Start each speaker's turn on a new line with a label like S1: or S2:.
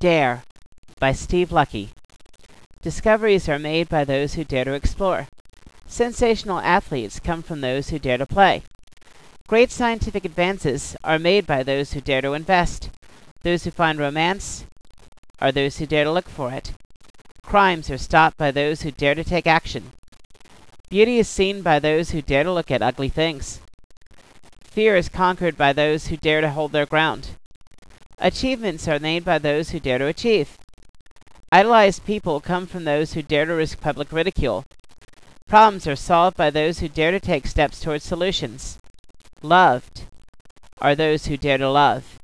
S1: Dare by Steve Lucky. Discoveries are made by those who dare to explore. Sensational athletes come from those who dare to play. Great scientific advances are made by those who dare to invest. Those who find romance are those who dare to look for it. Crimes are stopped by those who dare to take action. Beauty is seen by those who dare to look at ugly things. Fear is conquered by those who dare to hold their ground. Achievements are made by those who dare to achieve. Idolized people come from those who dare to risk public ridicule. Problems are solved by those who dare to take steps towards solutions. Loved are those who dare to love.